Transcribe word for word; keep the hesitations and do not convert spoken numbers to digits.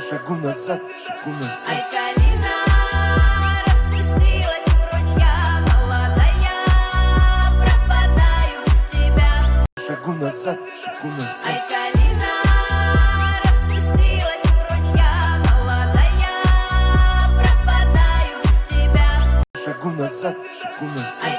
Шагу назад, шагу назад. Ай, калина распустилась в ручья, молодая, пропадаю без тебя. Шагу назад, шагу назад. Ай, калина распустилась в ручья, молодая, пропадаю без тебя. Шагу назад, шагу назад. Ай,